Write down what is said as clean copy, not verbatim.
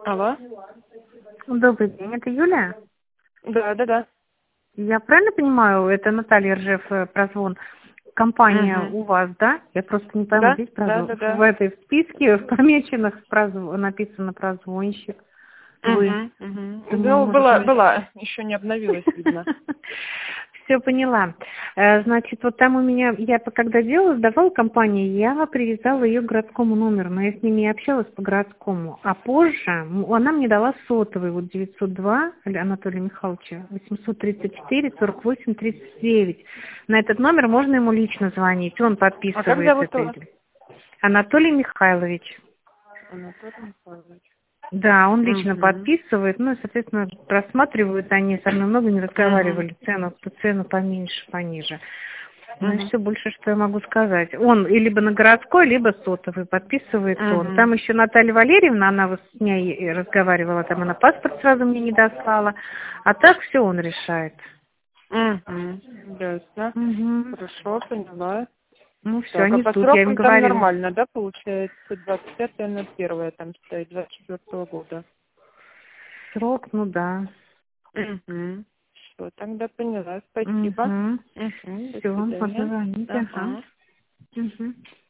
Алло. Добрый день, это Юля? Да. Я правильно понимаю, это Наталья Ржев, прозвон. Компания Угу. у вас, да? Я просто не пойму, Да, здесь да. в этой списке в помеченных написано прозвонщик. Вы. Думаю, Ну, может быть. была. Еще не обновилась, видно. Все поняла. Значит, вот там у меня, я когда делала, сдавала компании, я привязала ее к городскому номеру, но я с ними и общалась по городскому. А позже она мне дала сотовый, вот 902 Анатолия Михайловича, 834-48-39. На этот номер можно ему лично звонить, он А как подписывает зовут это. вас? Анатолий Михайлович. Анатолий Михайлович. Да, он лично Угу. подписывает, ну и, соответственно, просматривают, они со мной много не разговаривали, цену поменьше, пониже. Ну и все, больше что я могу сказать. Он и либо на городской, либо сотовый, подписывает он. Там еще Наталья Валерьевна, она вот с ней и разговаривала, там она паспорт сразу мне не дослала, а так все он решает. Ясно. Угу. Хорошо, поняла. Ну все, Так, а они по ждут, я им срокам там говорила. нормально, да, получается? 25.01 там стоит, 24 года. Срок, ну да. Все, тогда поняла. Спасибо. Угу. До Все, свидания. позвоните, ага. Ага. Угу.